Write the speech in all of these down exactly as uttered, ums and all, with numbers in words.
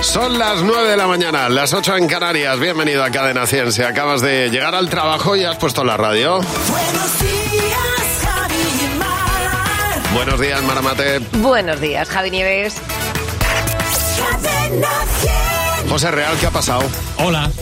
Son las nueve de la mañana, las ocho en Canarias. Bienvenido a Cadena cien. Si acabas de llegar al trabajo y has puesto la radio. Buenos días, Javi y Mar. Buenos días, Maramate. Buenos días, Javi Nieves. Cadena cien. José Real, ¿qué ha pasado? Hola.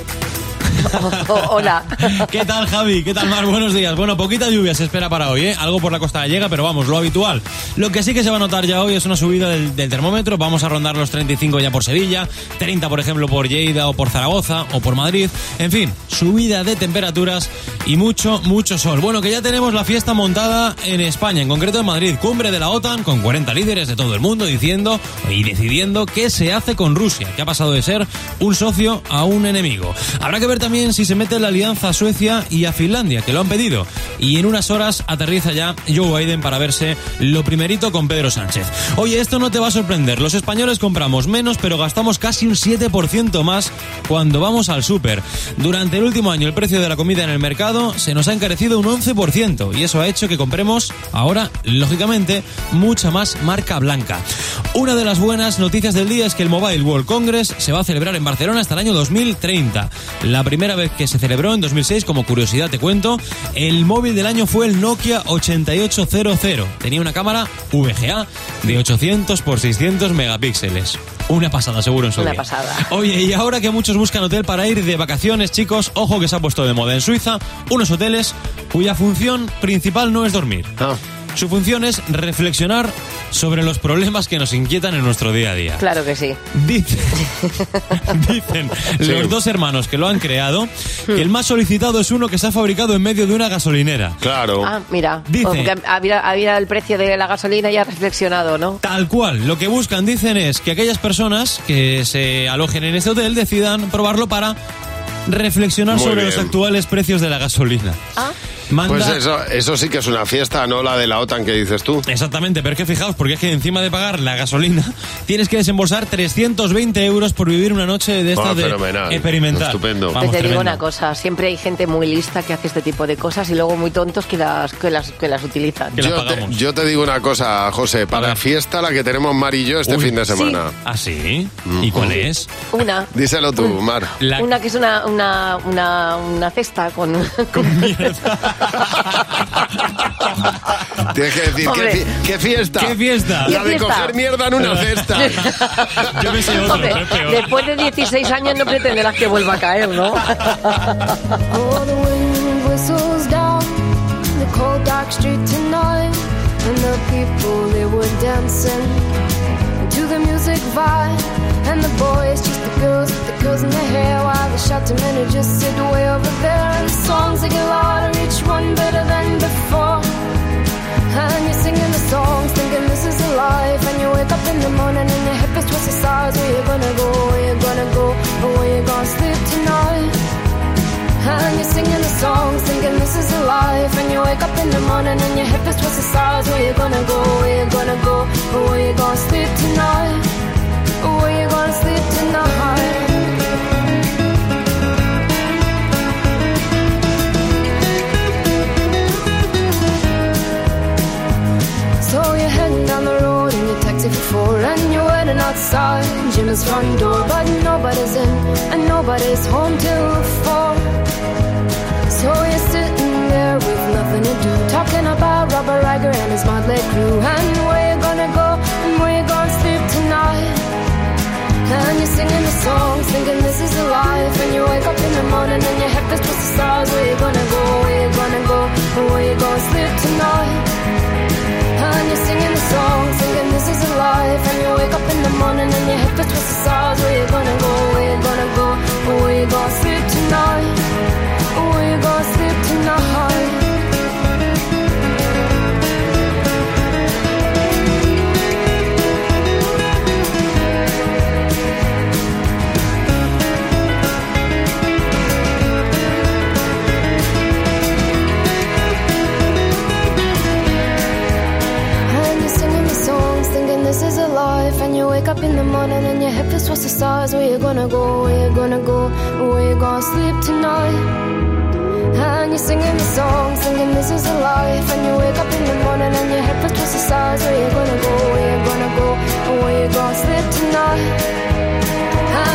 Oh, hola. ¿Qué tal, Javi? ¿Qué tal, Mar? Buenos días. Bueno, poquita lluvia se espera para hoy, ¿eh? Algo por la costa gallega, pero vamos, lo habitual. Lo que sí que se va a notar ya hoy es una subida del, del termómetro. Vamos a rondar los treinta y cinco ya por Sevilla, treinta, por ejemplo, por Lleida o por Zaragoza o por Madrid. En fin, subida de temperaturas y mucho, mucho sol. Bueno, que ya tenemos la fiesta montada en España, en concreto en Madrid. Cumbre de la OTAN con cuarenta líderes de todo el mundo diciendo y decidiendo qué se hace con Rusia, que ha pasado de ser un socio a un enemigo. Habrá que ver también si se mete en la alianza a Suecia y a Finlandia, que lo han pedido. Y en unas horas aterriza ya Joe Biden para verse lo primerito con Pedro Sánchez. Oye, esto no te va a sorprender. Los españoles compramos menos, pero gastamos casi un siete por ciento más cuando vamos al súper. Durante el último año el precio de la comida en el mercado se nos ha encarecido un once por ciento y eso ha hecho que compremos ahora, lógicamente, mucha más marca blanca. Una de las buenas noticias del día es que el Mobile World Congress se va a celebrar en Barcelona hasta el año dos mil treinta. La primera vez que se celebró en dos mil seis, como curiosidad te cuento, el móvil del año fue el Nokia ochenta y ocho cero cero. Tenía una cámara V G A de ochocientos por seiscientos megapíxeles. Una pasada, seguro, en su Una día. pasada. Oye, y ahora que muchos buscan hotel para ir de vacaciones, chicos, ojo que se ha puesto de moda en Suiza unos hoteles cuya función principal no es dormir. Ah. Su función es reflexionar sobre los problemas que nos inquietan en nuestro día a día. Claro que sí. Dicen, dicen Sí. los dos hermanos que lo han creado que el más solicitado es uno que se ha fabricado en medio de una gasolinera. Claro. Ah, mira. Dice- Porque había, había el precio de la gasolina ya reflexionado, ¿no? Tal cual, lo que buscan, dicen, es que aquellas personas que se alojen en este hotel decidan probarlo para reflexionar Muy sobre bien. los actuales precios de la gasolina. Ah. Manda... Pues eso, eso sí que es una fiesta, no la de la OTAN que dices tú. Exactamente, pero es que fijaos, porque es que encima de pagar la gasolina tienes que desembolsar trescientos veinte euros por vivir una noche de esta Ah, de fenomenal. experimental. Estupendo. Vamos, Te digo tremendo. una cosa, siempre hay gente muy lista que hace este tipo de cosas y luego muy tontos que las que las, que las utilizan. Que la Yo te, pagamos. yo te digo una cosa, José, para ver. fiesta la que tenemos Mar y yo este Uy. fin de semana. ¿Ah, sí? ¿Y cuál es? Una. Díselo tú, Mar. La... Una que es una, una, una, una cesta con... Con mierda. Tienes que decir, ¿qué, Hombre. fi- qué fiesta? ¿Qué fiesta? La de ¿Qué fiesta? coger mierda en una cesta. Yo me sé otro, Hombre, pero es peor. después de dieciséis años no pretenderás que vuelva a caer, ¿no? Oh, the wind whistles down the cold dark street tonight, and the people they were dancing to the music vibe, and the boys just the girls with the girls in their hair, while the shouting men who just sit way over there, and the songs they get louder, each one better than before. And you're singing the songs, thinking this is a life. And you wake up in the morning and your hip is twisted sides. Where you gonna go, where you gonna go, or where you gonna sleep tonight? And you're singing the songs, thinking this is a life. And you wake up in the morning and your hip is twisted sides. Where you gonna go, where you gonna go, or where you gonna sleep tonight? Or where you gonna sleep tonight? So you're heading down the road in your taxi for four, and you're waiting outside Jim's front door, but nobody's in and nobody's home till four. So you're sitting there with nothing to do, talking about Robert Riger and his motley crew, and where you gonna go and where you gonna sleep tonight. And you're singing the songs, thinking this is a life. And you wake up in the morning and your head is twisted stars. Where you gonna go, where you gonna go, and where you gonna sleep tonight. And you're singing the song, thinking this is a life. And you wake up in the morning and your hip is twisted stars. Where you gonna go, where you gonna go, or where you gonna sleep tonight, or where you gonna sleep tonight. This is a life, and you wake up in the morning and your hip is twisted stars. Where you gonna go, where you gonna go, where you gonna sleep tonight? And you're singing the song, singing this is a life. And you wake up in the morning and your hip is twisted stars. Where you gonna go, where you gonna go, where you gonna sleep tonight?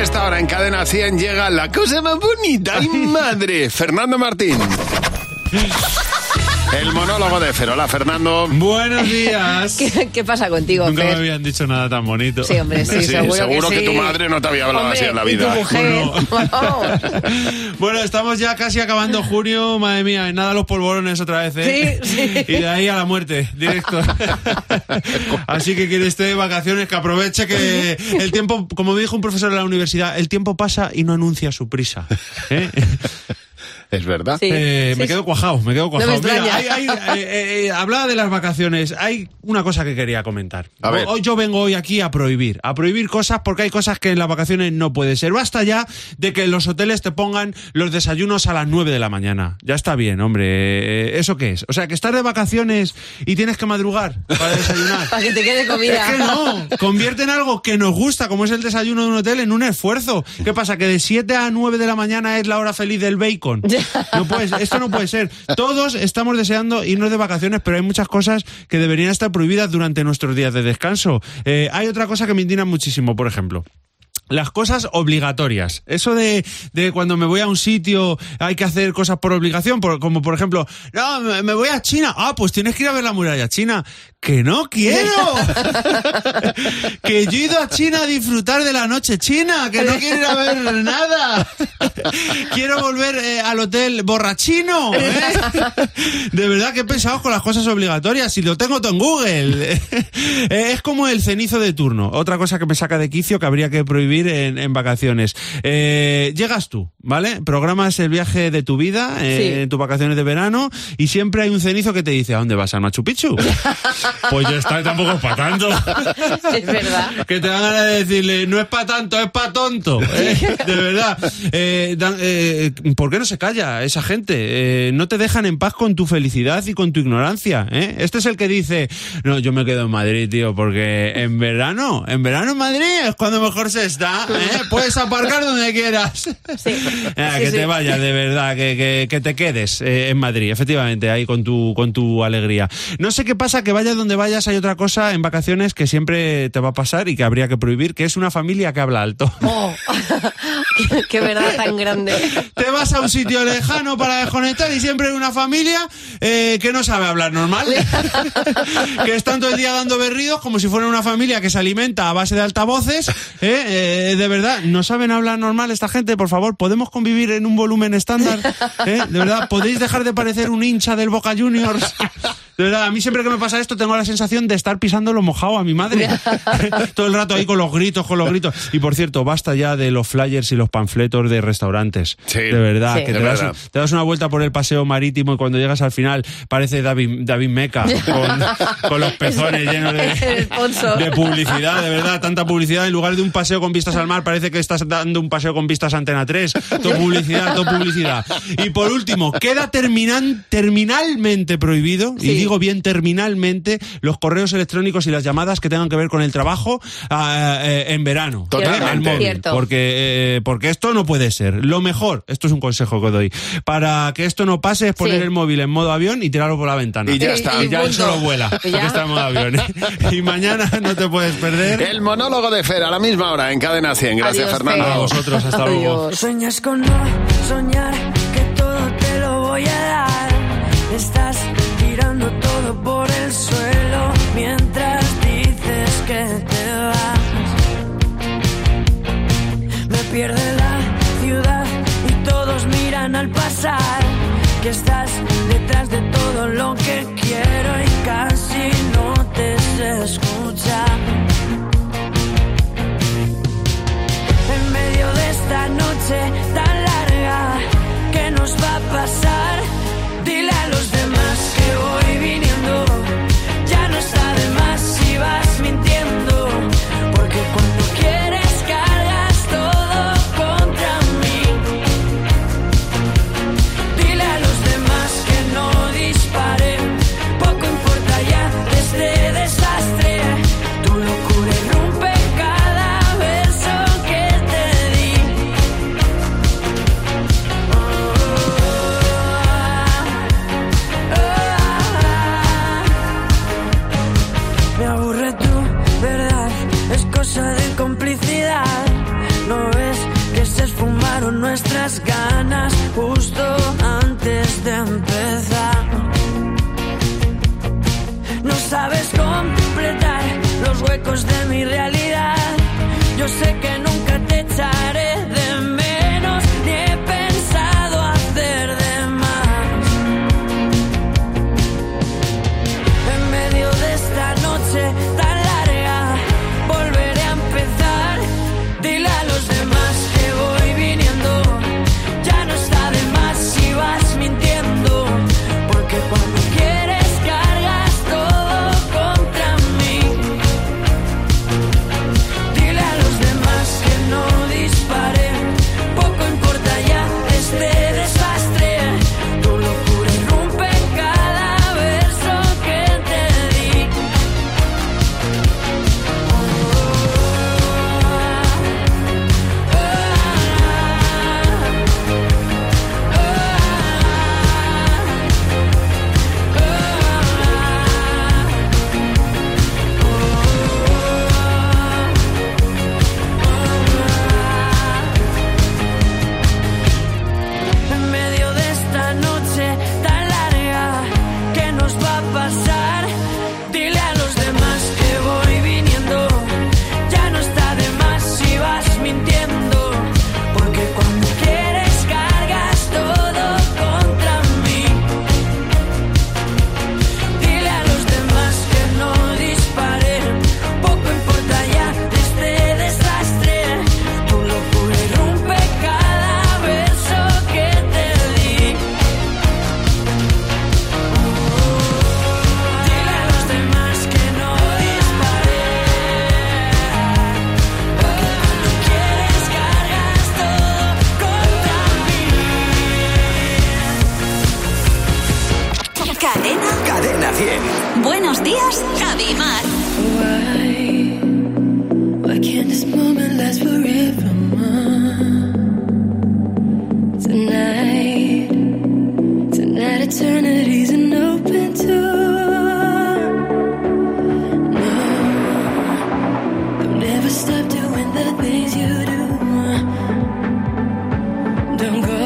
esta hora en Cadena cien llega la cosa más bonita. ¡Ay, madre! Fernando Martín. El monólogo de Fer. Hola, Fernando. Buenos días. ¿Qué, qué pasa contigo, Nunca Fer? me habían dicho nada tan bonito. Sí, hombre, sí, Sí, seguro, seguro que, que sí. tu madre no te había hablado Hombre, así en la ¿y tu vida. mujer? Vamos. Bueno, estamos ya casi acabando junio, madre mía, y nada los polvorones otra vez, ¿eh? Sí, sí. Y de ahí a la muerte, directo. Así que quien esté de vacaciones, que aproveche que el tiempo, como me dijo un profesor de la universidad, el tiempo pasa y no anuncia su prisa. ¿eh? Es verdad. Sí. Eh, Sí, me sí. quedo cuajado, me quedo cuajado. No me Mira, extraña. hay- hay- eh, eh, hablaba de las vacaciones. Hay una cosa que quería comentar. A ver. Hoy yo vengo hoy aquí a prohibir, a prohibir cosas porque hay cosas que en las vacaciones no puede ser. Basta ya de que en los hoteles te pongan los desayunos a las nueve de la mañana. Ya está bien, hombre. Eh, ¿Eso qué es? O sea, que estás de vacaciones y tienes que madrugar para desayunar. Para que te quede comida. Es que no, convierte en algo que nos gusta, como es el desayuno de un hotel, en un esfuerzo. ¿Qué pasa? ¿Que de siete a nueve de la mañana es la hora feliz del bacon? No puede, esto no puede ser. Todos estamos deseando irnos de vacaciones, pero hay muchas cosas que deberían estar prohibidas durante nuestros días de descanso. Eh, hay otra cosa que me indigna muchísimo, por ejemplo. Las cosas obligatorias. Eso de, de cuando me voy a un sitio hay que hacer cosas por obligación, por, como por ejemplo, no, me, me voy a China. Ah, pues tienes que ir a ver la muralla china. ¡Que no quiero! Que yo he ido a China a disfrutar de la noche china, que no quiero ir a ver nada. Quiero volver eh, al hotel borrachino. ¿eh? De verdad que he pensado con las cosas obligatorias, si lo tengo todo en Google. Eh, es como el cenizo de turno. Otra cosa que me saca de quicio que habría que prohibir en, en vacaciones. Eh, llegas tú, ¿vale? Programas el viaje de tu vida eh, Sí. en tus vacaciones de verano y siempre hay un cenizo que te dice, ¿a dónde vas? ¿Al Machu Picchu? Pues ya está, tampoco es para tanto. Es verdad. Que te dan ganas de decirle, no es para tanto, es para tonto. ¿eh? De verdad. Eh, dan- eh, ¿Por qué no se calla esa gente? Eh, no te dejan en paz con tu felicidad y con tu ignorancia. ¿eh? Este es el que dice, no, yo me quedo en Madrid, tío, porque en verano, en verano en Madrid es cuando mejor se está. ¿eh? Puedes aparcar donde quieras. Sí. Ah, Sí, que sí. te vayas, de verdad, que, que, que te quedes eh, en Madrid, efectivamente, ahí con tu, con tu alegría. No sé qué pasa, que vayas donde vayas, hay otra cosa en vacaciones que siempre te va a pasar y que habría que prohibir, que es una familia que habla alto. Oh, qué, qué verdad tan grande. Te vas a un sitio lejano para desconectar y siempre hay una familia eh, que no sabe hablar normal. Que están todo el día dando berridos como si fuera una familia que se alimenta a base de altavoces. ¿eh? Eh, de verdad, no saben hablar normal esta gente, por favor, ¿podemos convivir en un volumen estándar? ¿eh? De verdad, ¿podéis dejar de parecer un hincha del Boca Juniors? De verdad, a mí siempre que me pasa esto tengo la sensación de estar pisando lo mojado a mi madre. Todo el rato ahí con los gritos, con los gritos. Y por cierto, basta ya de los flyers y los panfletos de restaurantes. Sí. De verdad, Sí. que De te das, verdad. te das una vuelta por el paseo marítimo y cuando llegas al final parece David, David Meca con, con los pezones llenos El sponsor. de, de publicidad, de verdad, tanta publicidad. En lugar de un paseo con vistas al mar parece que estás dando un paseo con vistas a Antena tres. Todo publicidad, todo publicidad. Y por último, queda terminan, terminalmente prohibido, y Sí. digo bien terminalmente, los correos electrónicos y las llamadas que tengan que ver con el trabajo ah, eh, en verano. Totalmente. Al móvil. Cierto. Porque, eh, porque esto no puede ser. Lo mejor, esto es un consejo que doy, para que esto no pase es poner Sí. el móvil en modo avión y tirarlo por la ventana. Y ya Y- está. Y ya él punto. solo vuela, Y porque ya. está en modo avión. ¿eh? Y mañana no te puedes perder. El monólogo de Fer a la misma hora en Cadena cien. Gracias, Adiós, Fernando. Fer. A vosotros, hasta luego. Adiós. Sueñas con no soñar, que todo te lo voy a dar. Estás tirando todo por el suelo mientras dices que te vas. Me pierde la ciudad y todos miran al pasar, que estás detrás de todo lo que quiero y casi no te sé escuchar. En medio de esta noche tan larga, ¿qué nos va a pasar? Dile a los demás que voy viniendo, ya no está de más si vas mintiendo, porque cuando quieres cargas todo contra mí. Dile a los demás que no dispare, poco importa ya de este desastre, tu locura irrumpe cada beso que te di. Me aburre tu verdad, es cosa de complicidad. No ves nuestras ganas justo antes de empezar. No sabes completar los huecos de mi realidad. Yo sé que nunca te echaré de menos, ni he pensado hacer de más. En medio de esta noche tan larga, volveré a empezar. Dile a los demás que voy viniendo. Ya no está de más si vas mintiendo, porque cuando quieres cargas todo contra mí. Dile a los demás que no disparen, poco importa ya este desastre. Tu locura irrumpe en cada verso que te di. Oh, oh, oh, en medio de esta noche tan larga, ¿qué nos va a pasar? Dile a los demás que voy viniendo. Ya no está de más si vas mintiendo, porque cuando quieres cargas todo contra mí. Dile a los demás que no disparen, poco importa ya este desastre. Tu locura irrumpe cada verso que te di. Dile a los demás que no disparen, porque cuando quieres cargas todo contra mí. Cadena. Cadena cien. Buenos días, Javi y Mar. Why, why can't this moment last forever, Mom? Tonight, tonight eternity's an open door. No, don't ever stop doing the things you do. Don't go,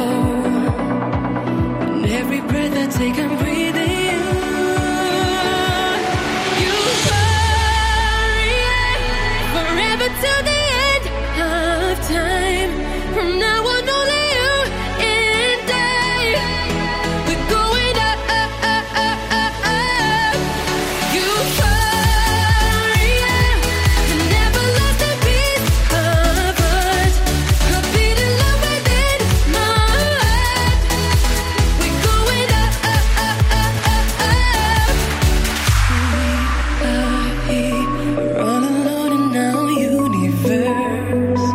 and every breath I take I'm breathing you. You hurry forever till the end of time. From now on, only you and I. We're going up, up, up, up, up, up. You hurry, you never lost a piece of us. A beating love within my heart. We're going up, up, up, up, up, up. We are here, we're all alone in our universe.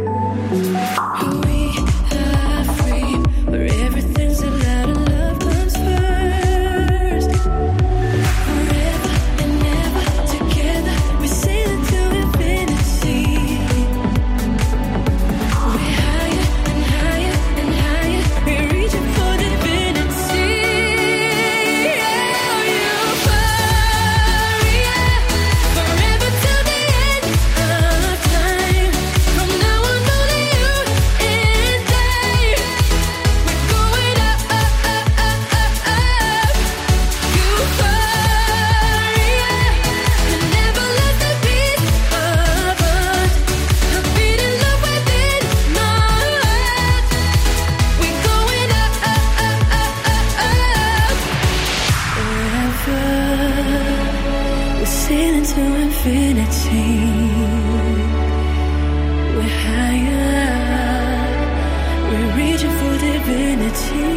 We are free, where everything's allowed and love comes first. Forever and ever together, we sail into infinity. We're higher and higher and higher, we're reaching for divinity. Oh, you hurry, forever till the end of time. From now on, only you and I. We're going up, up, up, up, up, up. You hurry, you never lost a piece of us. A beating love within my heart. We're going up, up, up, up, up, up. Forever, we're sailing to infinity. We're higher, we're reaching for divinity.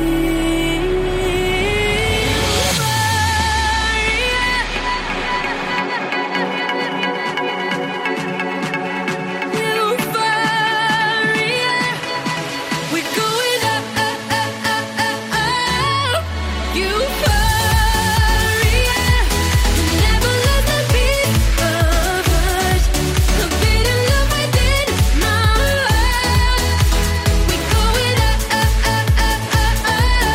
Euphoria, we're going up, up, up, up, up, up. Euphoria, you never lost a piece of us. A beating love within my heart. We're going up, up, up, up, up, up.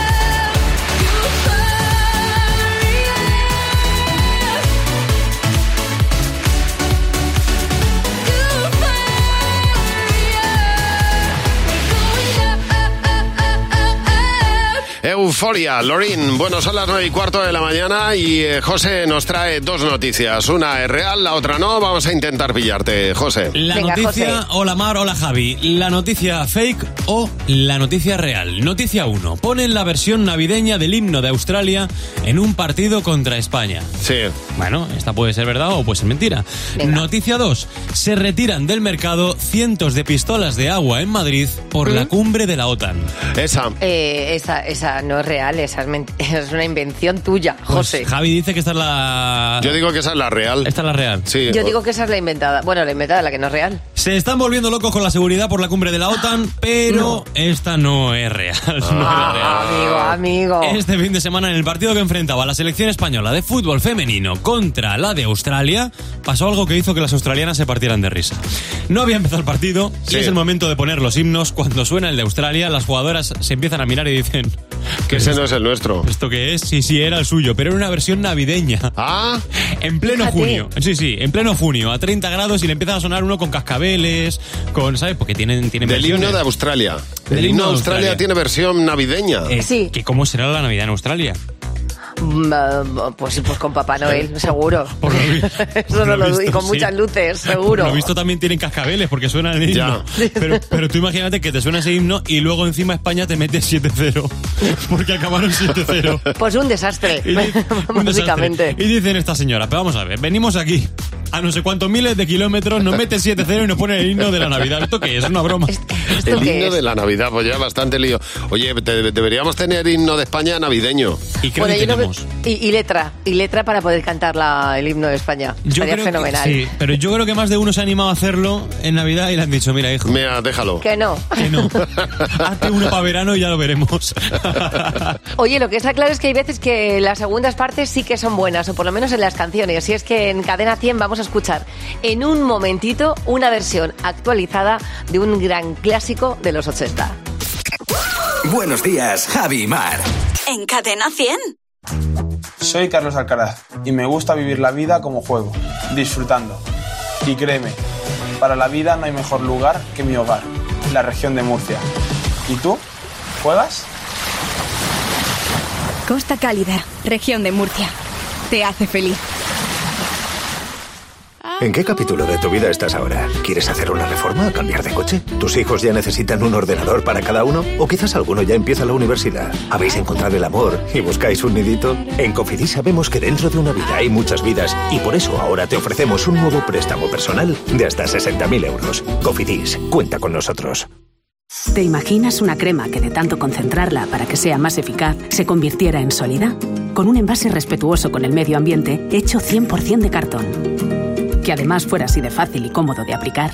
Euforia. Lorín, bueno, son las nueve y cuarto de la mañana y eh, José nos trae dos noticias. Una es real, la otra no. Vamos a intentar pillarte, José. La Venga, noticia, José. hola Mar, hola Javi. La noticia fake o la noticia real. Noticia uno. Ponen la versión navideña del himno de Australia en un partido contra España. Sí. Bueno, esta puede ser verdad o puede ser mentira. Venga. Noticia dos. Se retiran del mercado cientos de pistolas de agua en Madrid por la cumbre de la OTAN. Esa. Eh, esa, esa no es real, esa es, ment- es una invención tuya, Pues José. Javi dice que esta es la... Yo digo que esa es la real. Esta es la real. Sí. Yo digo que esa es la inventada. Bueno, la inventada, la que no es real. Se están volviendo locos con la seguridad por la cumbre de la OTAN, pero esta no es real. No es real. Amigo, amigo. Este fin de semana, en el partido que enfrentaba a la selección española de fútbol femenino contra la de Australia, pasó algo que hizo que las australianas se partieran de risa. No había empezado el partido Sí. y es el momento de poner los himnos. Cuando suena el de Australia, las jugadoras se empiezan a mirar y dicen... Que ese no es el nuestro. ¿Esto qué es? Sí, sí, era el suyo, pero era una versión navideña. Ah, En pleno Fíjate. junio. Sí, sí, en pleno junio, a treinta grados y le empieza a sonar uno con cascabeles, con, ¿sabes? Porque tienen, tienen del versiones. himno de Australia. Del El himno himno de de Australia Australia. tiene versión navideña. Eh, Sí. ¿que ¿Cómo será la Navidad en Australia? Mm, uh, Pues, pues con Papá Noel, seguro. Por lo vi- Eso por no lo lo dudo. Y visto, con sí. muchas luces, Por seguro. lo visto también tienen cascabeles porque suena el himno. Ya. Pero, pero tú imagínate que te suena ese himno y luego encima España te mete siete cero. Porque acabaron siete cero. Pues un desastre, Y di- un básicamente. desastre. Y dicen esta señora, pero vamos a ver, venimos aquí a no sé cuántos miles de kilómetros, nos mete siete cero y nos pone el himno de la Navidad. ¿Esto qué es? ¿Una broma? ¿Esto El qué himno es? de la Navidad, pues ya bastante lío. Oye, te- deberíamos tener himno de España navideño. ¿Y qué no Bueno, yo no tenemos? veo- y, y letra, y letra para poder cantar la, el himno de España. Yo Estaría creo que- fenomenal. sí, pero yo creo que más de uno se ha animado a hacerlo en Navidad y le han dicho, mira, hijo, Mira, déjalo. Que no. que no. Hazte uno para verano y ya lo veremos. Oye, lo que está claro es que hay veces que las segundas partes sí que son buenas, o por lo menos en las canciones. Y es que en Cadena cien vamos a escuchar en un momentito una versión actualizada de un gran clásico de los ochenta. Buenos días, Javi y Mar. En Cadena cien. Soy Carlos Alcaraz y me gusta vivir la vida como juego, disfrutando. Y créeme, para la vida no hay mejor lugar que mi hogar, la región de Murcia. ¿Y tú? ¿Juegas? Costa Cálida, región de Murcia. Te hace feliz. ¿En qué capítulo de tu vida estás ahora? ¿Quieres hacer una reforma o cambiar de coche? ¿Tus hijos ya necesitan un ordenador para cada uno? ¿O quizás alguno ya empieza la universidad? ¿Habéis encontrado el amor y buscáis un nidito? En Cofidis sabemos que dentro de una vida hay muchas vidas y por eso ahora te ofrecemos un nuevo préstamo personal de hasta sesenta mil euros. Cofidis, cuenta con nosotros. ¿Te imaginas una crema que de tanto concentrarla para que sea más eficaz se convirtiera en sólida? Con un envase respetuoso con el medio ambiente hecho cien por ciento de cartón. Que además fuera así de fácil y cómodo de aplicar.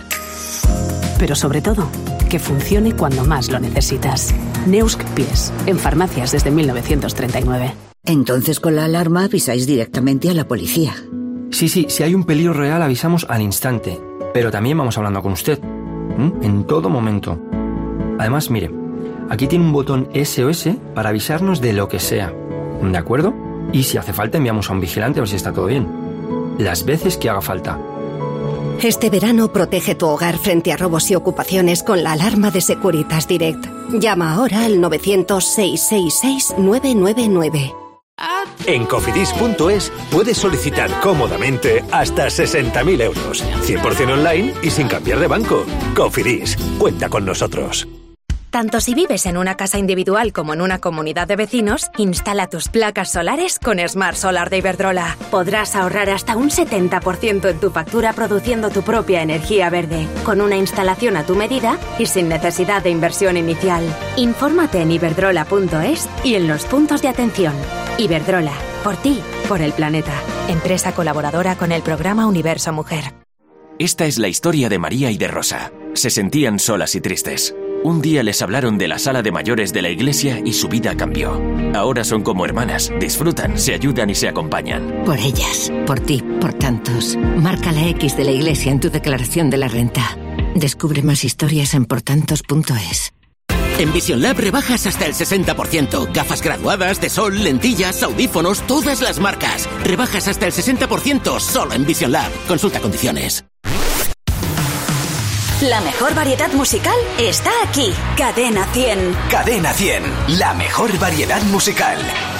Pero sobre todo, que funcione cuando más lo necesitas. Neusk Pies, en farmacias desde mil novecientos treinta y nueve. Entonces con la alarma avisáis directamente a la policía. Sí, sí, si hay un peligro real avisamos al instante. Pero también vamos hablando con usted. ¿Mm? En todo momento. Además, mire, aquí tiene un botón S O S para avisarnos de lo que sea. ¿De acuerdo? Y si hace falta enviamos a un vigilante a ver si está todo bien. Las veces que haga falta. Este verano protege tu hogar frente a robos y ocupaciones con la alarma de Securitas Direct. Llama ahora al novecientos, seiscientos sesenta y seis, nueve nueve nueve. En cofidis punto es puedes solicitar cómodamente hasta sesenta mil euros. cien por ciento online y sin cambiar de banco. Cofidis, cuenta con nosotros. Tanto si vives en una casa individual como en una comunidad de vecinos, instala tus placas solares con Smart Solar de Iberdrola. Podrás ahorrar hasta un setenta por ciento en tu factura produciendo tu propia energía verde, con una instalación a tu medida y sin necesidad de inversión inicial. Infórmate en iberdrola punto es y en los puntos de atención. Iberdrola, por ti, por el planeta. Empresa colaboradora con el programa Universo Mujer. Esta es la historia de María y de Rosa. Se sentían solas y tristes. Un día les hablaron de la sala de mayores de la iglesia y su vida cambió. Ahora son como hermanas, disfrutan, se ayudan y se acompañan. Por ellas, por ti, por tantos. Marca la X de la iglesia en tu declaración de la renta. Descubre más historias en portantos punto es. En Vision Lab rebajas hasta el sesenta por ciento. Gafas graduadas, de sol, lentillas, audífonos, todas las marcas. Rebajas hasta el sesenta por ciento solo en Vision Lab. Consulta condiciones. La mejor variedad musical está aquí. Cadena cien. Cadena cien, la mejor variedad musical.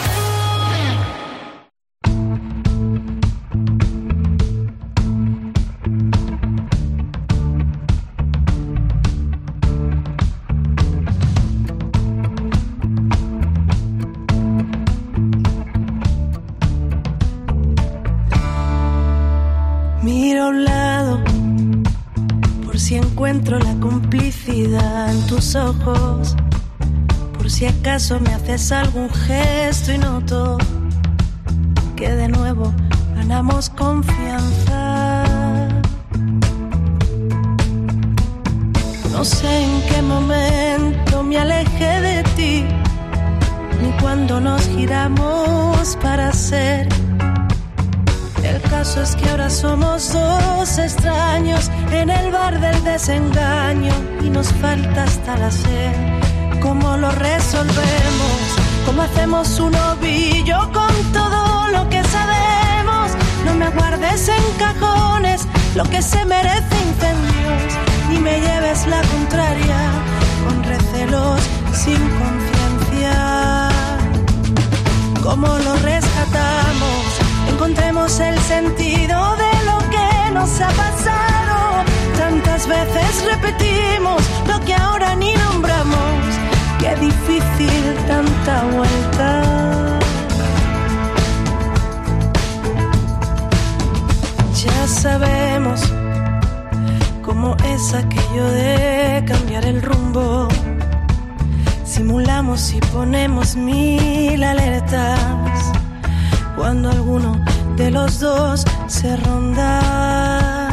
Miro a un lado por si encuentro la complicidad en tus ojos, por si acaso me haces algún gesto y noto que de nuevo ganamos confianza. No sé en qué momento me alejé de ti, ni cuando nos giramos para ser. El caso es que ahora somos dos extraños en el bar del desengaño y nos falta hasta la sed. ¿Cómo lo resolvemos? ¿Cómo hacemos un ovillo con todo lo que sabemos? No me guardes en cajones lo que se merece incendios, ni me lleves la contraria con recelos sin conciencia. ¿Cómo lo rescatamos? Encontremos el sentido de lo que nos ha pasado. Tantas veces repetimos lo que ahora ni nombramos. Qué difícil tanta vuelta. Ya sabemos cómo es aquello de cambiar el rumbo. Simulamos y ponemos mil alertas cuando alguno de los dos se ronda.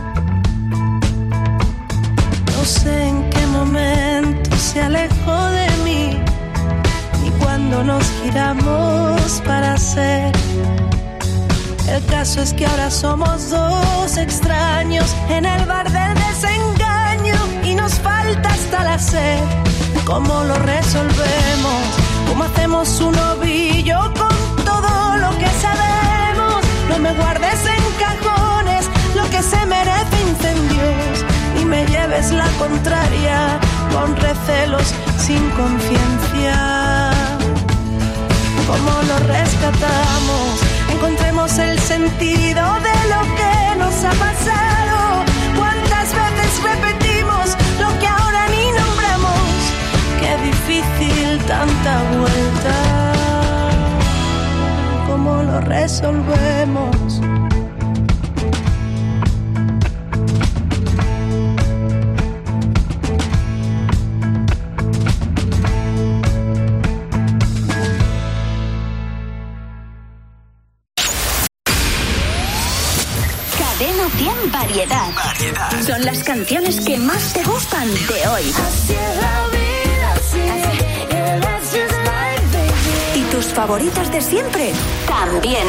No sé en qué momento se alejó de mí, ni cuando nos giramos para ser. El caso es que ahora somos dos extraños en el bar del desengaño y nos falta hasta la sed. ¿Cómo lo resolvemos? ¿Cómo hacemos un ovillo con todo lo que sabemos? No me guardes en cajones lo que se merece incendios, ni me lleves la contraria con recelos sin conciencia. ¿Cómo lo rescatamos? Encontremos el sentido de lo que nos ha pasado. ¿Cuántas veces repetimos lo que ahora ni nombramos? Qué difícil tanta vuelta. ¿Cómo lo resolvemos? Cadena cien Variedad. Variedad. Son las canciones que más te gustan de hoy. Así es la vida, así es, that's just life, baby. ¿Y tus favoritas de siempre? También.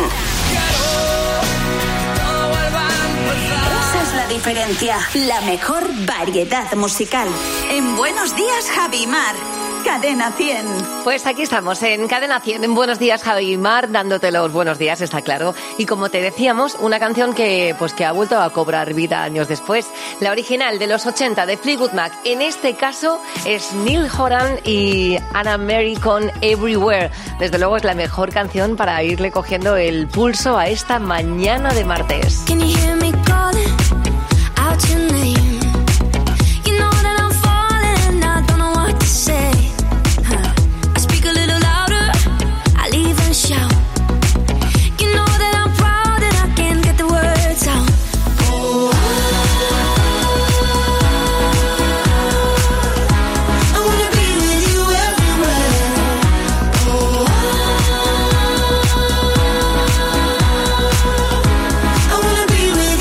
Esa es la diferencia. La mejor variedad musical. En Buenos Días, Javi Mar. Cadena cien. Pues aquí estamos en Cadena cien, en Buenos Días, Javi Mar, dándote los buenos días, está claro. Y como te decíamos, una canción que pues que ha vuelto a cobrar vida años después. La original de los ochenta de Fleetwood Mac, en este caso es Neil Horan y Anna Mary con Everywhere. Desde luego es la mejor canción para irle cogiendo el pulso a esta mañana de martes. Can you hear me calling out your name? You know that I'm falling, I don't know what to say. Huh. I speak a little louder, I'll even shout. You know that I'm proud and I can't get the words out. Oh, I wanna be with you everywhere. Oh, I wanna be with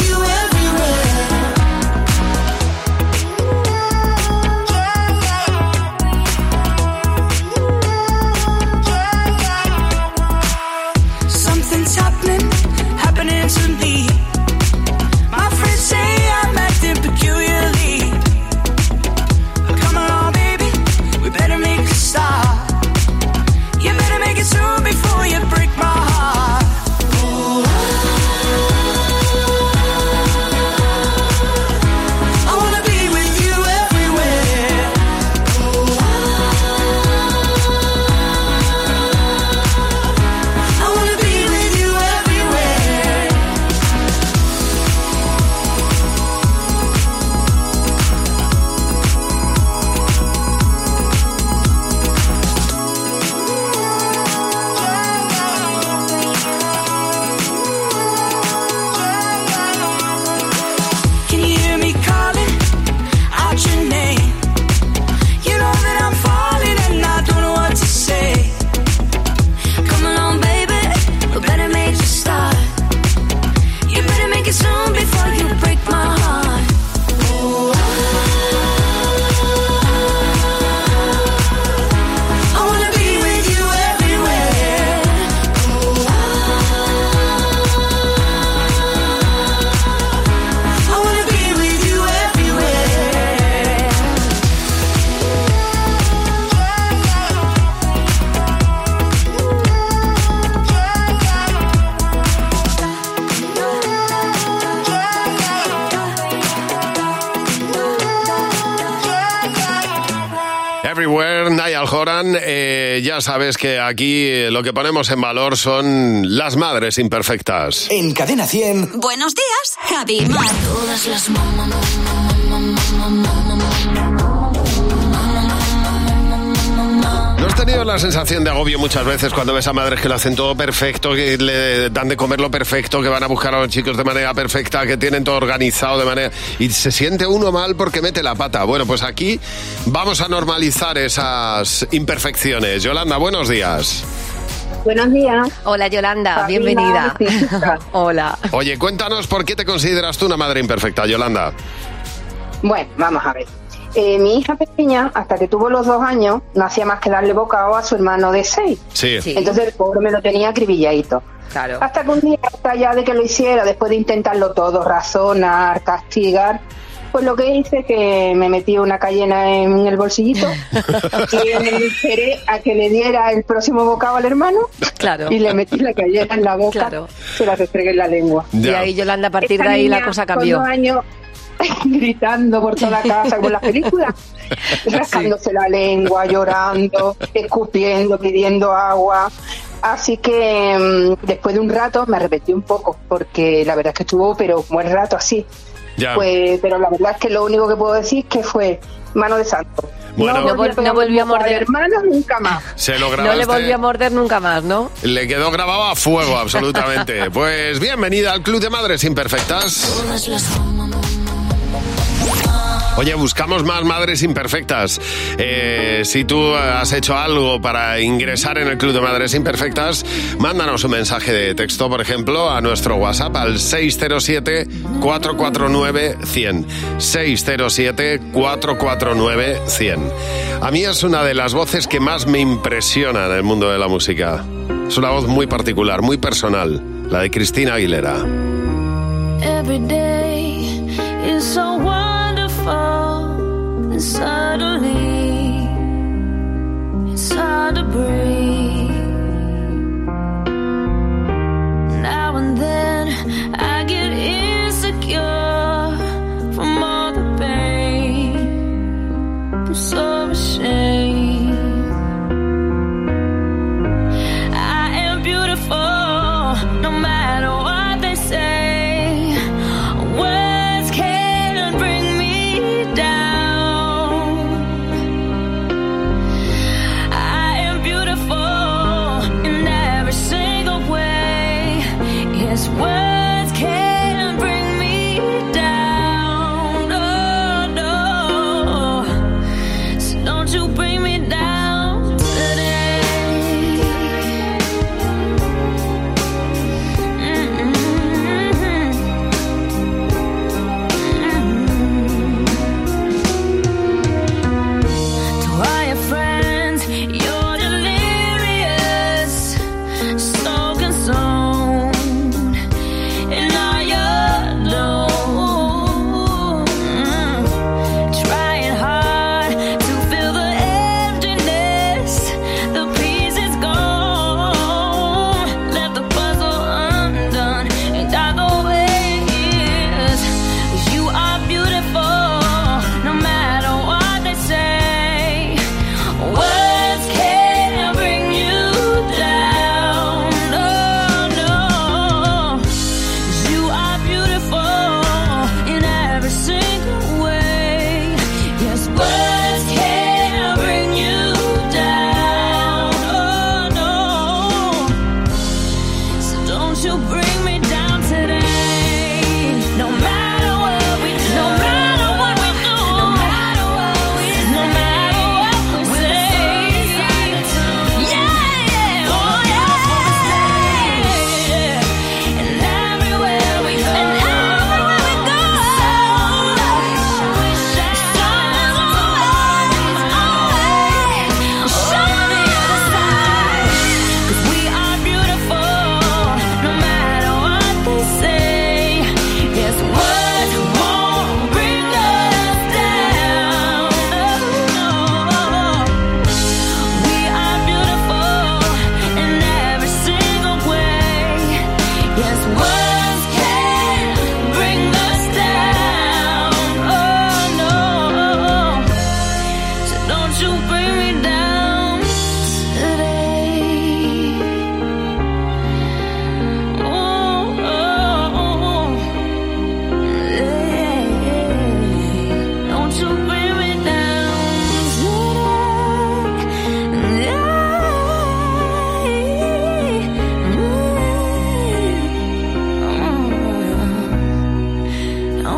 Everywhere, Niall Horan. Eh, ya sabes que aquí lo que ponemos en valor son las madres imperfectas. En Cadena cien. Buenos días, Javi y Mar. Todas las ¿No has tenido la sensación de agobio muchas veces cuando ves a madres que lo hacen todo perfecto, que le dan de comer lo perfecto, que van a buscar a los chicos de manera perfecta, que tienen todo organizado de manera... y se siente uno mal porque mete la pata? Bueno, pues aquí vamos a normalizar esas imperfecciones. Yolanda, buenos días. Buenos días. Hola, Yolanda, Javi, bienvenida. sí. Hola. Oye, cuéntanos por qué te consideras tú una madre imperfecta, Yolanda. Bueno, vamos a ver. Eh, mi hija pequeña, hasta que tuvo los dos años, no hacía más que darle bocado a su hermano de seis. Sí. Sí. Entonces el pobre me lo tenía acribilladito. Claro. Hasta que un día, hasta ya de que lo hiciera, después de intentarlo todo, razonar, castigar, pues lo que hice que me metí una cayena en el bolsillito y me esperé a que le diera el próximo bocado al hermano. Claro. Y le metí la cayena en la boca, Claro. se la restregué en la lengua. Y ahí, Yolanda, a partir Esta de ahí la niña, cosa cambió. Con dos años gritando por toda la casa como en las películas, rascándose la lengua, llorando, escupiendo, pidiendo agua. Así que mmm, después de un rato me arrepentí un poco, porque la verdad es que estuvo pero un buen rato así. Ya. Pues, pero la verdad es que lo único que puedo decir es que fue mano de santo. Bueno. no, No vol- no volvió a morder. hermano nunca más. Se lo No grabaste. le volvió a morder nunca más, ¿no? Le quedó grabado a fuego, absolutamente. Pues bienvenida al Club de Madres Imperfectas. Oye, buscamos más madres imperfectas. Eh, si tú has hecho algo para ingresar en el Club de Madres Imperfectas, mándanos un mensaje de texto, por ejemplo, a nuestro WhatsApp al seis cero siete, cuatro cuatro nueve, cien. seis cero siete, cuatro cuatro nueve, cien. A mí es una de las voces que más me impresiona en el mundo de la música. Es una voz muy particular, muy personal, la de Cristina Aguilera. Every day is so wonderful, and suddenly it's hard to breathe. Now and then I get insecure from all the pain. I'm so ashamed. I am beautiful, no matter what they say. Words can't bring me down.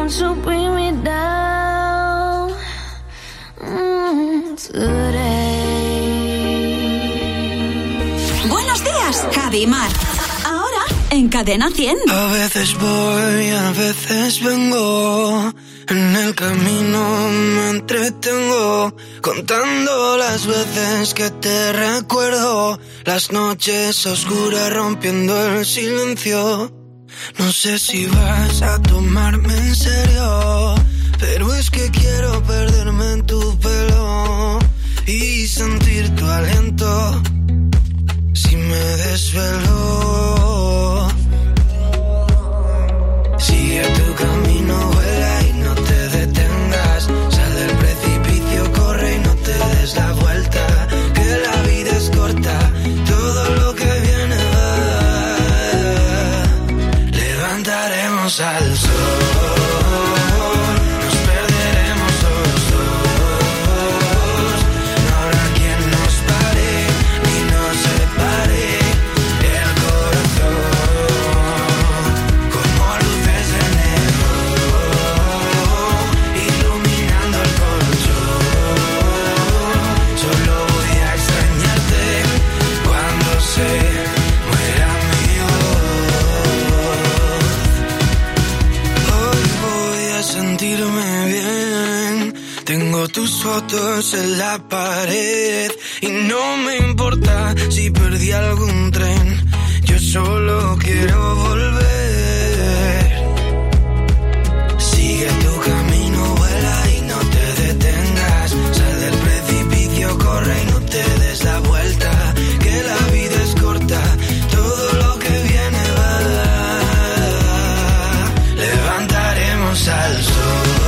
wants to bring me down mm, today. Buenos días, Javi y Mar. Ahora, en Cadena cien. A veces voy, a veces vengo. En el camino me entretengo, contando las veces que te recuerdo. Las noches oscuras rompiendo el silencio. No sé si vas a tomarme en serio, pero es que quiero perderme en tu pelo y sentir tu aliento si me desvelo. Sigue tu camino, vuela y no te detengas. Sal del precipicio, corre y no te des la vuelta. Que la vida es corta, todo lo que viene va. Levantaremos al sol. Tus fotos en la pared y no me importa si perdí algún tren. Yo solo quiero volver. Sigue tu camino, vuela y no te detengas. Sal del precipicio, corre y no te des la vuelta. Que la vida es corta, todo lo que viene va. Levantaremos al sol.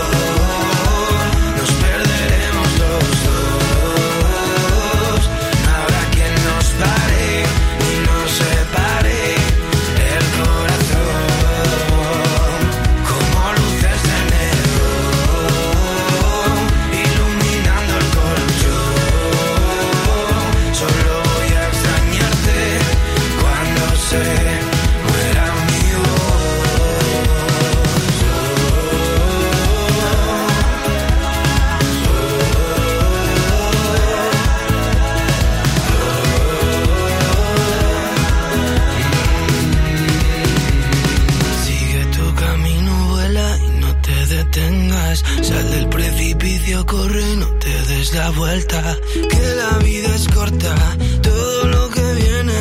Sal del precipicio, corre, no te des la vuelta. Que la vida es corta, todo lo que viene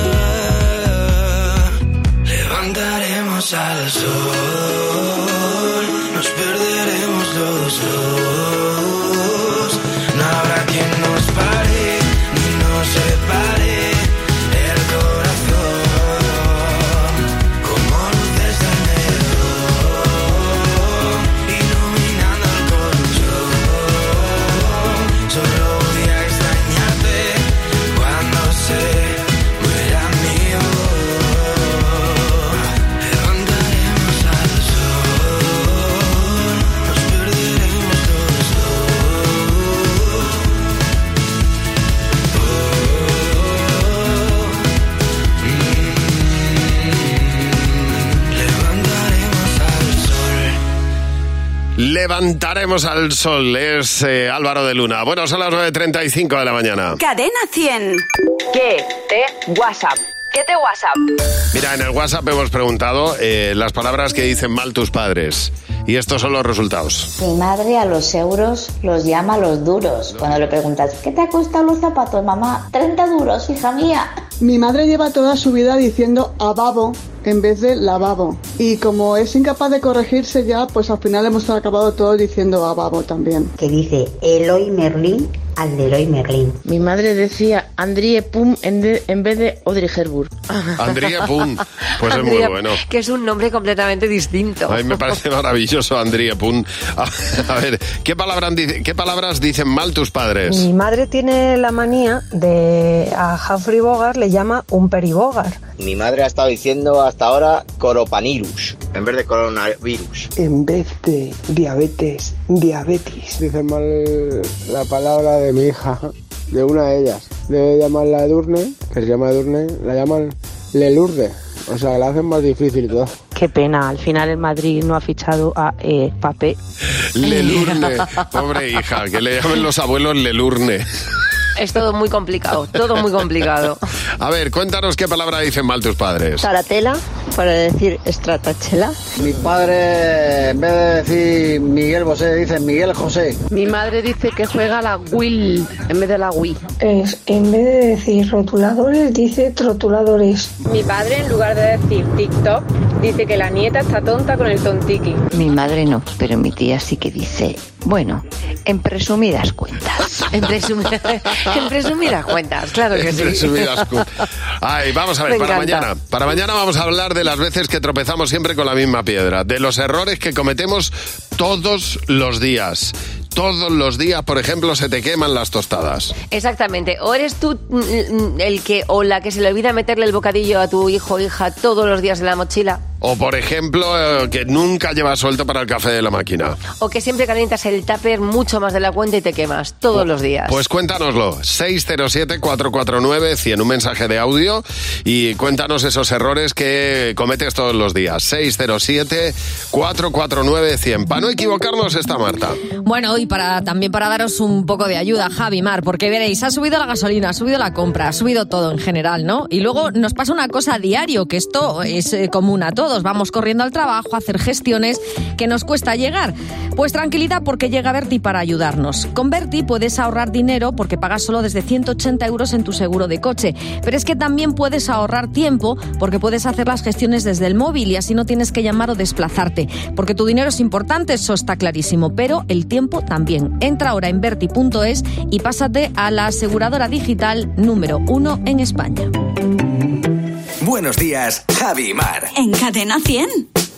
va. Levantaremos al sol, nos perderemos los dos. No habrá quien nos pare, ni nos separe. Levantaremos al sol, es eh, Álvaro de Luna. Bueno, son las nueve y treinta y cinco de la mañana. Cadena cien. ¿Qué te WhatsApp? ¿Qué te WhatsApp? Mira, en el WhatsApp hemos preguntado eh, las palabras que dicen mal tus padres. Y estos son los resultados. Mi madre a los euros los llama los duros. Cuando le preguntas, ¿qué te ha costado los zapatos, mamá? treinta duros, hija mía. Mi madre lleva toda su vida diciendo ababo en vez de lavabo. Y como es incapaz de corregirse ya, pues al final hemos acabado todos diciendo ababo también. Que dice Eloy Merlin al Leroy Merlin. Mi madre decía Andrie Pum en, de, en vez de Audrey Hepburn. Andrie Pum, pues es Andrea, muy bueno. Que es un nombre completamente distinto. A mí me parece maravilloso, Andrie Pum. A, a ver, ¿qué palabras, ¿qué palabras dicen mal tus padres? Mi madre tiene la manía de a Humphrey Bogart le llama un peribogart. Mi madre ha estado diciendo hasta ahora coronavirus en vez de coronavirus. En vez de diabetes, diabetes. Dicen mal la palabra de mi hija, de una de ellas. Debe llamarla Edurne, que se llama Edurne, la llaman Lelurde. O sea, que la hacen más difícil y todo. Qué pena, al final el Madrid no ha fichado a eh, Papé. Lelurne, pobre hija, que le llamen los abuelos Lelurne. Es todo muy complicado, todo muy complicado. A ver, cuéntanos qué palabra dicen mal tus padres. Taratela, para decir estratachela. Mi padre, en vez de decir Miguel Bosé, dice Miguel José. Mi madre dice que juega la Wii en vez de la Wii. Es, en vez de decir rotuladores, dice trotuladores. Mi padre, en lugar de decir TikTok, dice que la nieta está tonta con el tontiki. Mi madre no, pero mi tía sí que dice, bueno, en presumidas cuentas. En presumidas, en presumidas cuentas, claro que en sí. Presumidas cuentas. Ay, vamos a ver, Me para encanta. mañana. Para mañana vamos a hablar de las veces que tropezamos siempre con la misma piedra, de los errores que cometemos todos los días. Todos los días, por ejemplo, se te queman las tostadas. Exactamente. O eres tú mm, el que o la que se le olvida meterle el bocadillo a tu hijo o hija todos los días en la mochila. O, por ejemplo, eh, que nunca llevas suelto para el café de la máquina. O que siempre calientas el tupper mucho más de la cuenta y te quemas todos los días. Pues cuéntanoslo. seis cero siete, cuatro cuatro nueve, cien, un mensaje de audio y cuéntanos esos errores que cometes todos los días. seis cero siete, cuatro cuatro nueve, cien. Para no equivocarnos está Marta. Bueno, y para también para daros un poco de ayuda, Javi, Mar, porque veréis, ha subido la gasolina, ha subido la compra, ha subido todo en general, ¿no? Y luego nos pasa una cosa a diario, que esto es eh, común a todos. Vamos corriendo al trabajo, a hacer gestiones que nos cuesta llegar. Pues tranquilidad, porque llega Berti para ayudarnos. Con Berti puedes ahorrar dinero porque pagas solo desde ciento ochenta euros en tu seguro de coche. Pero es que también puedes ahorrar tiempo porque puedes hacer las gestiones desde el móvil y así no tienes que llamar o desplazarte. Porque tu dinero es importante, eso está clarísimo, pero el tiempo también. Entra ahora en berti punto es y pásate a la aseguradora digital número uno en España. Buenos días, Javi y Mar. En Cadena cien.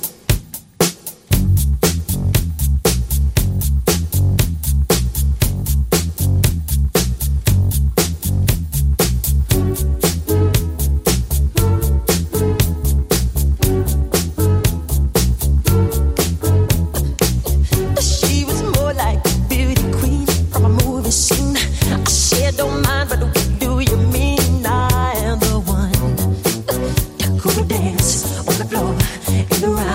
She was more like a beauty queen from a movie scene. I said, don't mind, but what do you mean? I am the one who would dance on the floor in the right.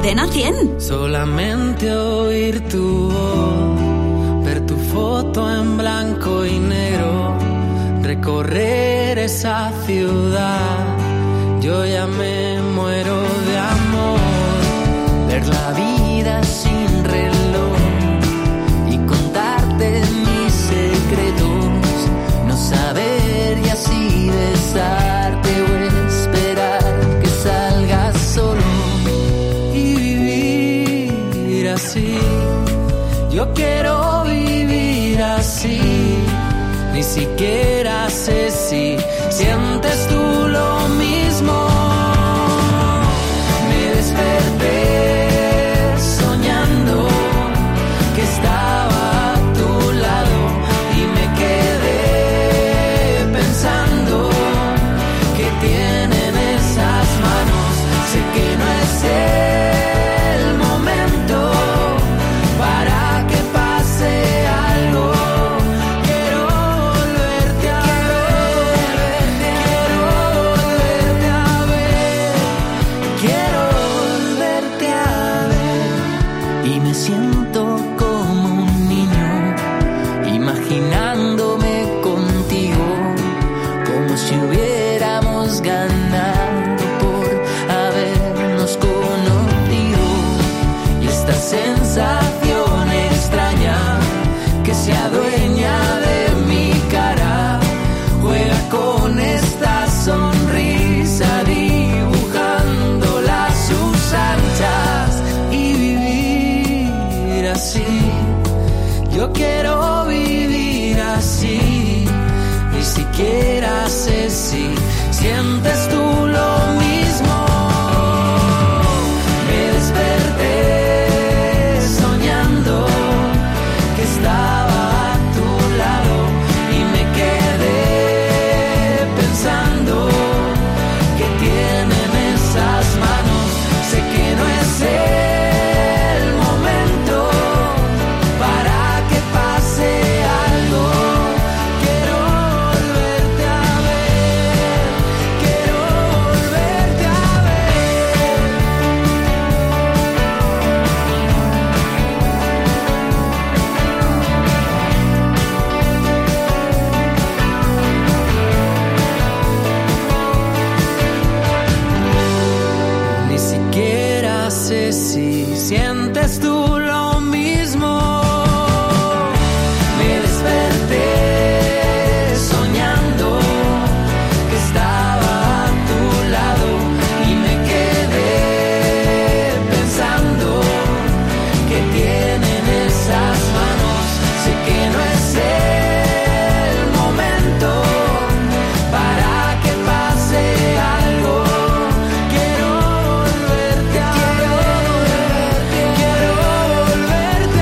Cadena cien. Solamente oír tu voz, ver tu foto en blanco y negro, recorrer esa ciudad, yo ya me muero de amor. Ver la vida sin reloj y contarte mis secretos, no saber y así besarte o esperar que salgas solo y vivir así. Yo quiero vivir así, ni siquiera sé si sientes tú lo mismo. Me desperté soñando que estaba a tu lado y me quedé pensando que tienen esas manos. Sé que no es el momento para que pase algo. Quiero volverte a ver, quiero volverte a ver, quiero volverte a ver. Y me siento como un niño, imaginándome contigo, como si hubiéramos ganado por habernos conocido. Y esta sensación extraña que se adueña de mi cara, juega con esta sonrisa, dibujándola a sus anchas y vivir así. Yo quiero vivir así, ni siquiera sé si sientes tú lo mismo. Me desperté soñando que estaba a tu lado y me quedé pensando que tienen esas manos. Sé que no es el momento para que pase algo. Quiero volverte a ver, quiero volverte a ver. Ni siquiera sé si sientes tú lo mismo. Me desperté soñando que estaba a tu lado y me quedé pensando que tienen esas manos. Sé que no es el momento para que pase algo. Quiero volverte a ver, quiero volverte a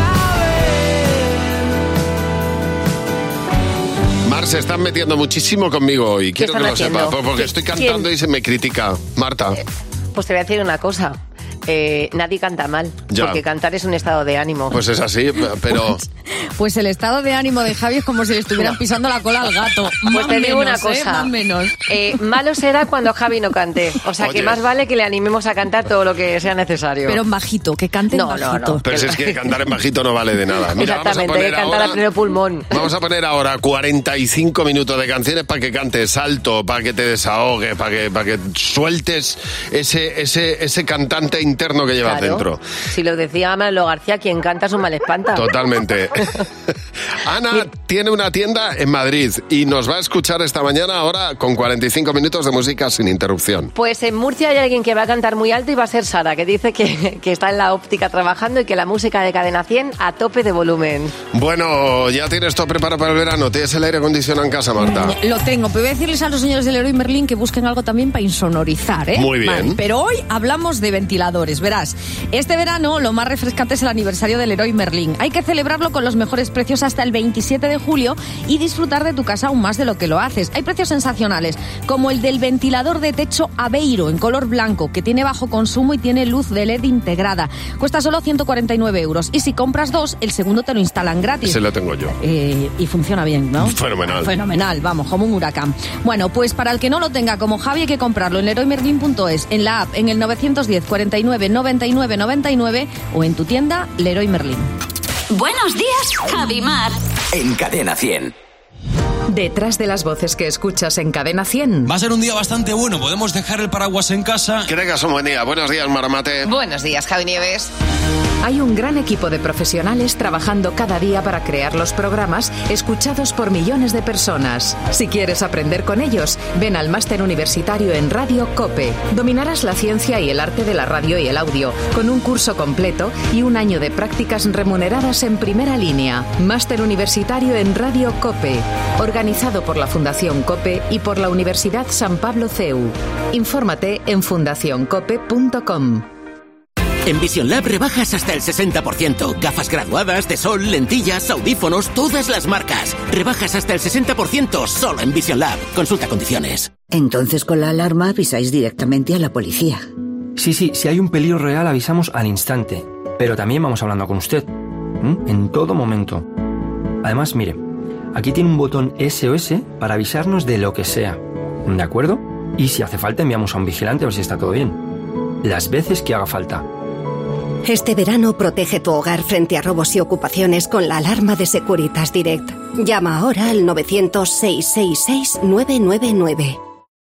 ver. Mar, se están metiendo muchísimo conmigo hoy. Quiero que están lo sepa, haciendo? pues porque estoy cantando ¿Quién? y se me critica. Marta. Pues te voy a decir una cosa. Eh, nadie canta mal, Ya. porque cantar es un estado de ánimo. Pues es así, pero... Pues el estado de ánimo de Javi es como si le estuvieran pisando la cola al gato. Pues Más te digo menos, una ¿eh? cosa. Más menos. Eh, malo será cuando Javi no cante. O sea, Oye. que más vale que le animemos a cantar todo lo que sea necesario. Pero en bajito, que cante en No, no, bajito. no. Pero si es que cantar en bajito no vale de nada. Mira, vamos a Exactamente, hay poner que cantar ahora... a pleno pulmón. Vamos a poner ahora cuarenta y cinco minutos de canciones para que cantes alto, para que te desahogues, para que, para que sueltes ese, ese, ese cantante interno que llevas Claro. dentro. Si lo decía Manolo García, quien canta su mal espanta. Totalmente. Ana tiene una tienda en Madrid y nos va a escuchar esta mañana ahora con cuarenta y cinco minutos de música sin interrupción. Pues en Murcia hay alguien que va a cantar muy alto y va a ser Sara, que dice que, que está en la óptica trabajando y que la música de Cadena cien a tope de volumen. Bueno, ya tienes todo preparado para el verano. ¿Tienes el aire acondicionado en casa, Marta? Lo tengo, pero voy a decirles a los señores del Leroy Merlin que busquen algo también para insonorizar, ¿eh? Muy bien. Vale, pero hoy hablamos de ventiladores, verás. Este verano lo más refrescante es el aniversario del Leroy Merlin. Hay que celebrarlo con los mejores precios hasta el veintisiete de julio y disfrutar de tu casa aún más de lo que lo haces. Hay precios sensacionales, como el del ventilador de techo Aveiro en color blanco, que tiene bajo consumo y tiene luz de L E D integrada. Cuesta solo ciento cuarenta y nueve euros. Y si compras dos, el segundo te lo instalan gratis. Ese lo tengo yo. Eh, y funciona bien, ¿no? Fenomenal. Fenomenal, vamos, como un huracán. Bueno, pues para el que no lo tenga como Javi hay que comprarlo en leroy merlin punto es, en la app, en el nueve diez, cuarenta y nueve nueve, noventa y nueve, noventa y nueve o en tu tienda Leroy Merlin. Buenos días, Javi Mar. En Cadena cien. Detrás de las voces que escuchas en Cadena cien. Va a ser un día bastante bueno. Podemos dejar el paraguas en casa. Que tengas un buen día. Buenos días, Maramate. Buenos días, Javi Nieves. Hay un gran equipo de profesionales trabajando cada día para crear los programas escuchados por millones de personas. Si quieres aprender con ellos, ven al máster universitario en Radio COPE. Dominarás la ciencia y el arte de la radio y el audio, con un curso completo y un año de prácticas remuneradas en primera línea. Máster universitario en Radio COPE, organizado por la Fundación COPE y por la Universidad San Pablo C E U. Infórmate en fundación cope punto com. En Vision Lab rebajas hasta el sesenta por ciento. Gafas graduadas, de sol, lentillas, audífonos, todas las marcas. Rebajas hasta el sesenta por ciento solo en Vision Lab. Consulta condiciones. Entonces con la alarma avisáis directamente a la policía. Sí, sí, si hay un peligro real avisamos al instante. Pero también vamos hablando con usted. ¿Mm? En todo momento. Además, mire, aquí tiene un botón S O S para avisarnos de lo que sea. ¿De acuerdo? Y si hace falta enviamos a un vigilante a ver si está todo bien. Las veces que haga falta. Este verano protege tu hogar frente a robos y ocupaciones con la alarma de Securitas Direct. Llama ahora al novecientos, seiscientos sesenta y seis, nueve nueve nueve.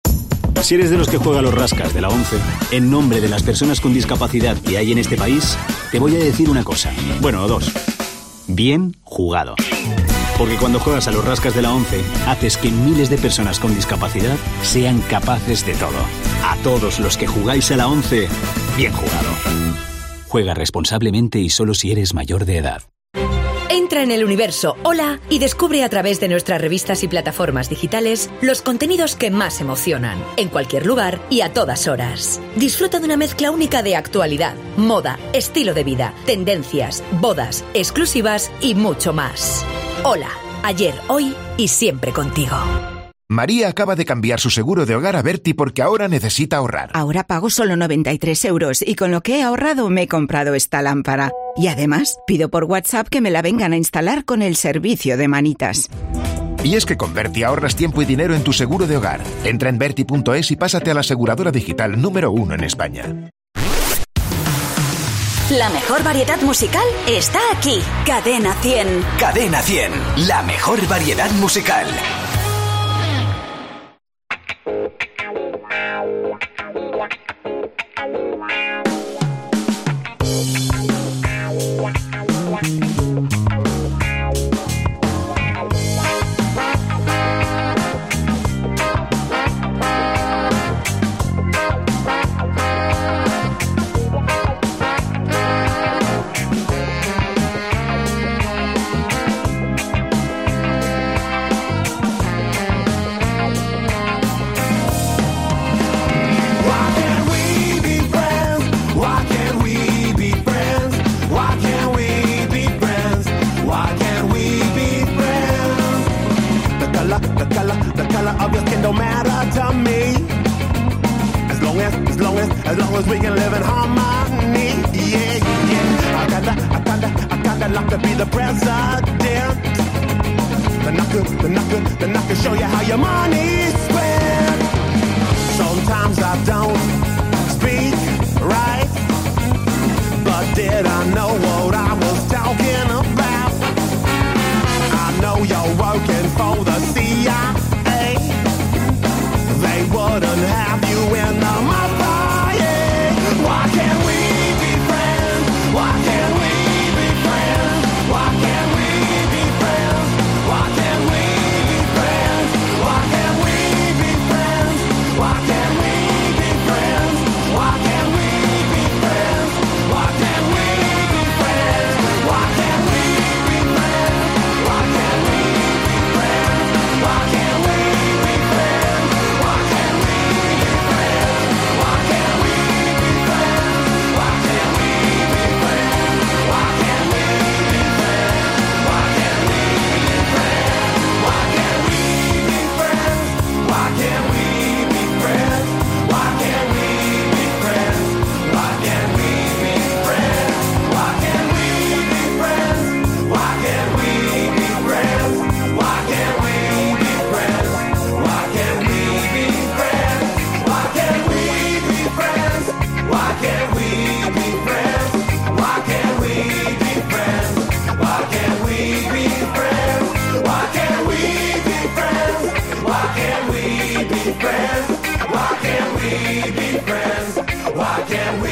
Si eres de los que juega los rascas de la ONCE, en nombre de las personas con discapacidad que hay en este país, te voy a decir una cosa. Bueno, dos. Bien jugado. Porque cuando juegas a los rascas de la ONCE, haces que miles de personas con discapacidad sean capaces de todo. A todos los que jugáis a la ONCE, bien jugado. Juega responsablemente y solo si eres mayor de edad. Entra en el universo Hola y descubre a través de nuestras revistas y plataformas digitales los contenidos que más emocionan, en cualquier lugar y a todas horas. Disfruta de una mezcla única de actualidad, moda, estilo de vida, tendencias, bodas, exclusivas y mucho más. Hola, ayer, hoy y siempre contigo. María acaba de cambiar su seguro de hogar a Berti porque ahora necesita ahorrar. Ahora pago solo noventa y tres euros y con lo que he ahorrado me he comprado esta lámpara. Y además, pido por WhatsApp que me la vengan a instalar con el servicio de manitas. Y es que con Berti ahorras tiempo y dinero en tu seguro de hogar. Entra en berti punto es y pásate a la aseguradora digital número uno en España. La mejor variedad musical está aquí. Cadena cien. Cadena cien, la mejor variedad musical.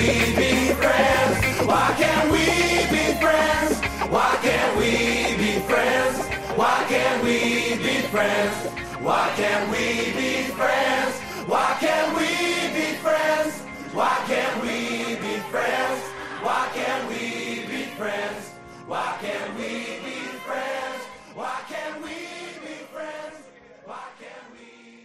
be friends? Why can't we be friends? Why can't we be friends? Why can't we be friends? Why can't we be friends? Why can't we be friends? Why can't we be friends? Why can't we be friends? Why can't we be friends? Why can't we be friends? Why can't we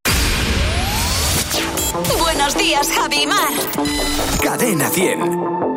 be friends? Buenos días, Javi y Mar. Cadena cien.